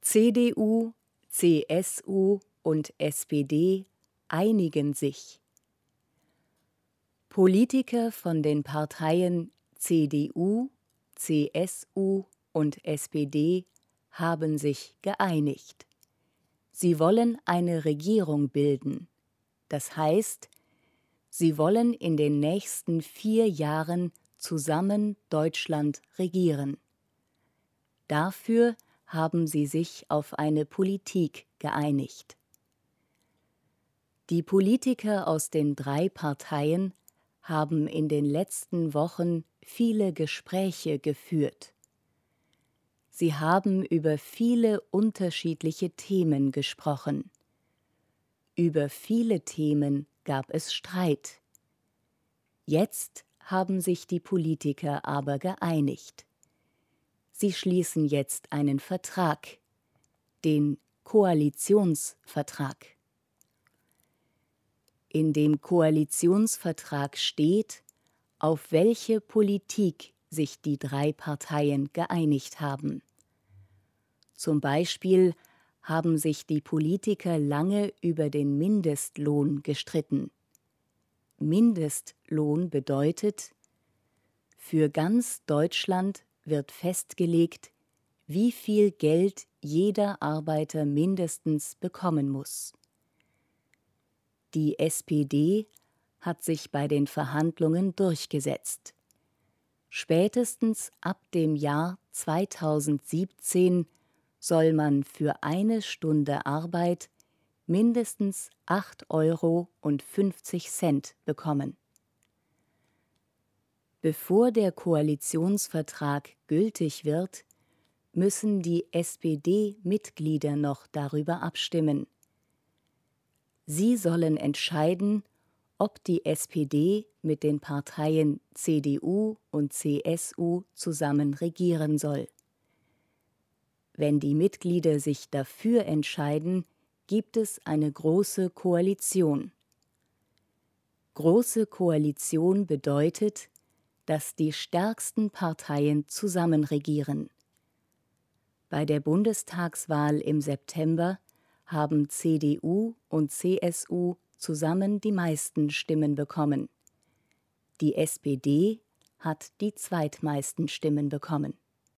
CDU, CSU und SPD einigen sich. Politiker von den Parteien CDU, CSU und SPD haben sich geeinigt. Sie wollen eine Regierung bilden. Das heißt, sie wollen in den nächsten 4 Jahren zusammen Deutschland regieren. Dafür haben sie sich auf eine Politik geeinigt. Die Politiker aus den 3 Parteien haben in den letzten Wochen viele Gespräche geführt. Sie haben über viele unterschiedliche Themen gesprochen. Über viele Themen gab es Streit. Jetzt haben sich die Politiker aber geeinigt. Sie schließen jetzt einen Vertrag, den Koalitionsvertrag. In dem Koalitionsvertrag steht, auf welche Politik sich die 3 Parteien geeinigt haben. Zum Beispiel haben sich die Politiker lange über den Mindestlohn gestritten. Mindestlohn bedeutet, für ganz Deutschland wird festgelegt, wie viel Geld jeder Arbeiter mindestens bekommen muss. Die SPD hat sich bei den Verhandlungen durchgesetzt. Spätestens ab dem Jahr 2017 soll man für 1 Stunde Arbeit mindestens 8,50 € bekommen. Bevor der Koalitionsvertrag gültig wird, müssen die SPD-Mitglieder noch darüber abstimmen. Sie sollen entscheiden, ob die SPD mit den Parteien CDU und CSU zusammen regieren soll. Wenn die Mitglieder sich dafür entscheiden, gibt es eine große Koalition. Große Koalition bedeutet, dass die stärksten Parteien zusammen regieren. Bei der Bundestagswahl im September haben CDU und CSU zusammen die meisten Stimmen bekommen. Die SPD hat die zweitmeisten Stimmen bekommen.